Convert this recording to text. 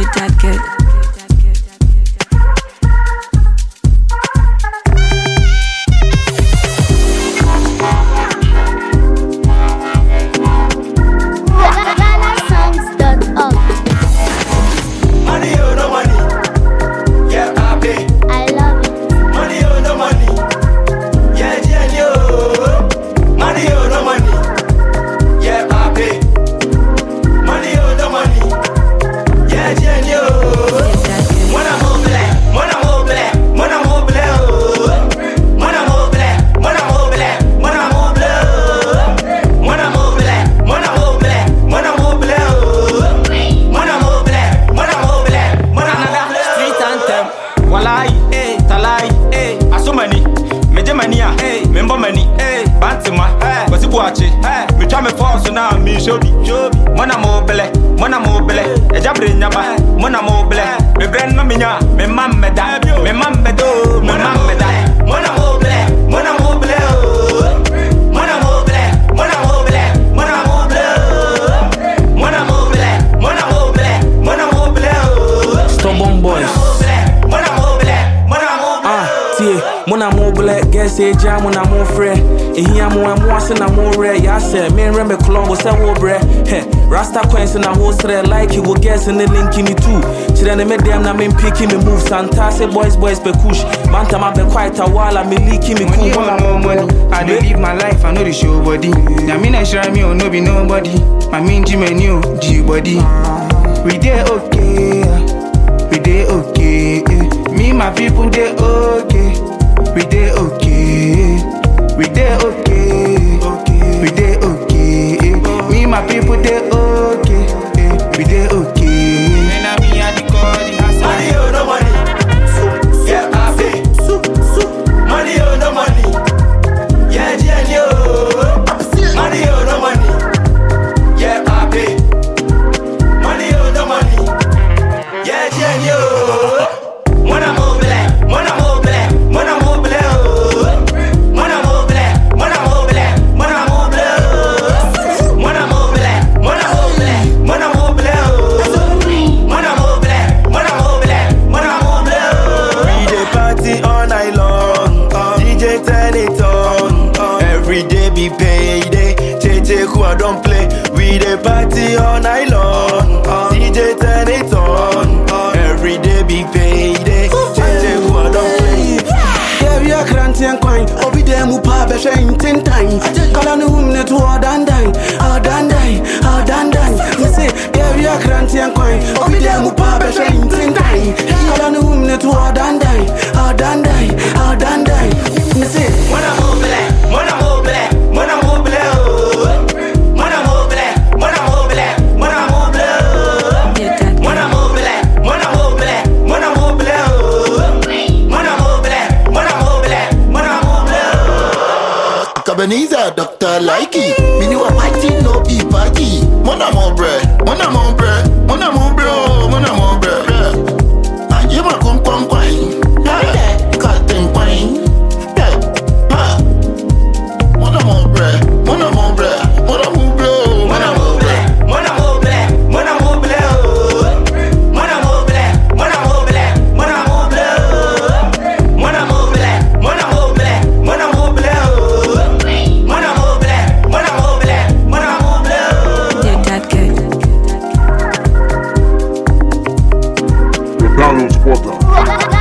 that good. Mona mo black, guess a jam when I'm more free. And here I'm once and I'm more rare. Ya said, me remember Colombo, say, oh, bre. Rasta coins and I host like you will guess and then link me too. Children, made them not mean picking me move. Santa say, boys, be kush. Banta, ma be quite a while, I'm leaking me cool. I don't live my life, I know the show body. I mean, I sure me or no be nobody. I mean, Jimmy new, G body. We dey okay, we dey okay. Me, my people, they okay. We dey okay, we dey okay, we dey okay. Me, my people, they okay, we dey okay. When I be at the God, money or no money, yeah, I pay. Money or no money, yeah, money or no money, yeah, I pay. Money or no money, yeah, when I'm over there, when I'm over there, when I'm over there. I don't play, we dey party all night long. DJ turn it on, every day be payday. JJ who I don't play. Yeah, we are cranty and coin. Obi dem upa be shine 10 times. Kala no humne to all dan die. Me say, yeah, we are cranty and coin. Obi dem upa be shine 10 times. Kala no humne to all dan die. Me say, when I'm over there, when I'm over there, when I'm over there. Ebenezer, Dr. Likey. Me knew a party, no be party. Mon amour, bre. Mon amour, bre. Mon amour, bro. Mon amour, bre. I give a come, quine. Cotton quine. Mon amour, bre. Mon amour, bre. Mon amour, bro. Mon amour, bre. Mon amour, bre. Mon amour, bre. Mon amour, bre. Mon amour, bre. Mon amour, bre. Mon amour, bre. Mon amour, bre. Mon amour, bre. Download Spotter.